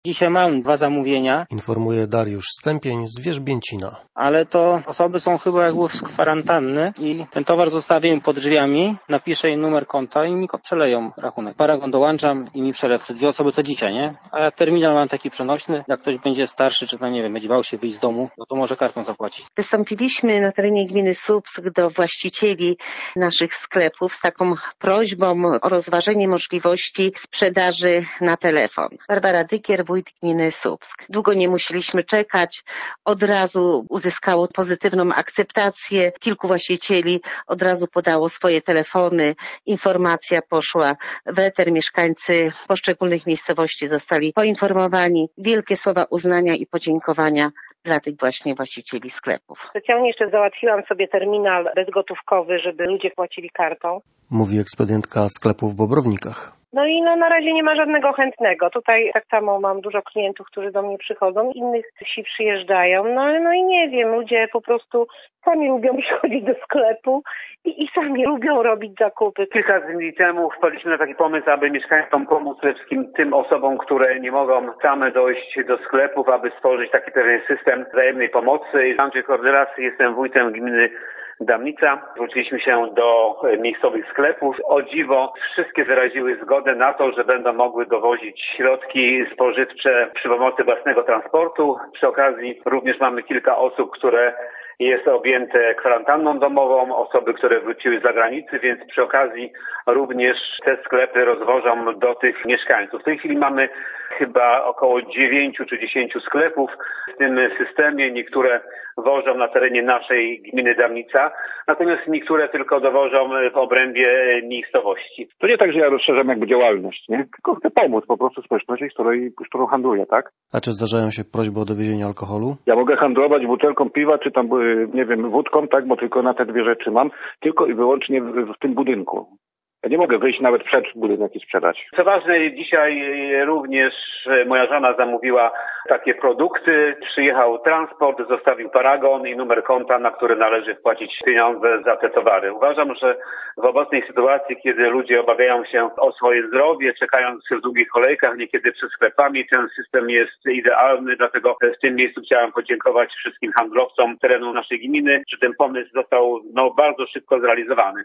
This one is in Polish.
Dzisiaj mam 2 zamówienia, Informuje Dariusz Stępień z Wierzbięcina. ale to osoby są chyba jakby z kwarantanny i ten towar zostawię im pod drzwiami, napiszę im numer konta i mi przeleją rachunek. Paragon dołączam i mi przelew. 2 osoby to dzisiaj, nie? A ja terminal mam taki przenośny, jak ktoś będzie starszy, czy nie wiem, będzie bał się wyjść z domu, no to może kartą zapłacić. Wystąpiliśmy na terenie gminy Słupsk do właścicieli naszych sklepów z taką prośbą o rozważenie możliwości sprzedaży na telefon. Barbara Dykier, wójt gminy Słupsk. Długo nie musieliśmy czekać, od razu uzyskało pozytywną akceptację. Kilku właścicieli od razu podało swoje telefony, informacja poszła w eter, mieszkańcy poszczególnych miejscowości zostali poinformowani. Wielkie słowa uznania i podziękowania dla tych właśnie właścicieli sklepów. Specjalnie jeszcze załatwiłam sobie terminal bezgotówkowy, żeby ludzie płacili kartą. Mówi ekspedientka sklepu w Bobrownikach. No i na razie nie ma żadnego chętnego. Tutaj tak samo mam dużo klientów, którzy do mnie przychodzą, innych wsi przyjeżdżają. No i nie wiem, ludzie po prostu sami lubią przychodzić do sklepu i sami lubią robić zakupy. Kilka dni temu wpadliśmy na taki pomysł, aby mieszkańcom pomóc, przede wszystkim tym osobom, które nie mogą same dojść do sklepów, aby stworzyć taki pewien system wzajemnej pomocy. Andrzej Kordelas, jestem wójtem gminy Damnica. Zwróciliśmy się do miejscowych sklepów. O dziwo wszystkie wyraziły zgodę na to, że będą mogły dowozić środki spożywcze przy pomocy własnego transportu. Przy okazji również mamy kilka osób, które jest objęte kwarantanną domową, osoby, które wróciły z zagranicy, więc przy okazji również te sklepy rozwożą do tych mieszkańców. W tej chwili mamy chyba około 9 czy 10 sklepów w tym systemie. Niektóre wożą na terenie naszej gminy Damnica, natomiast niektóre tylko dowożą w obrębie miejscowości. To nie tak, że ja rozszerzam jakby działalność, nie? Tylko chcę pomóc po prostu społeczności, którą handluję, tak? A czy zdarzają się prośby o dowiezienie alkoholu? Ja mogę handlować butelką piwa, czy tam, nie wiem, wódką, tak? Bo tylko na te 2 rzeczy mam, tylko i wyłącznie w tym budynku. Ja nie mogę wyjść nawet przed budynek i sprzedać. Co ważne, dzisiaj również moja żona zamówiła takie produkty. Przyjechał transport, zostawił paragon i numer konta, na który należy wpłacić pieniądze za te towary. Uważam, że w obecnej sytuacji, kiedy ludzie obawiają się o swoje zdrowie, czekając w długich kolejkach, niekiedy przed sklepami, ten system jest idealny. Dlatego w tym miejscu chciałem podziękować wszystkim handlowcom terenu naszej gminy, że ten pomysł został bardzo szybko zrealizowany.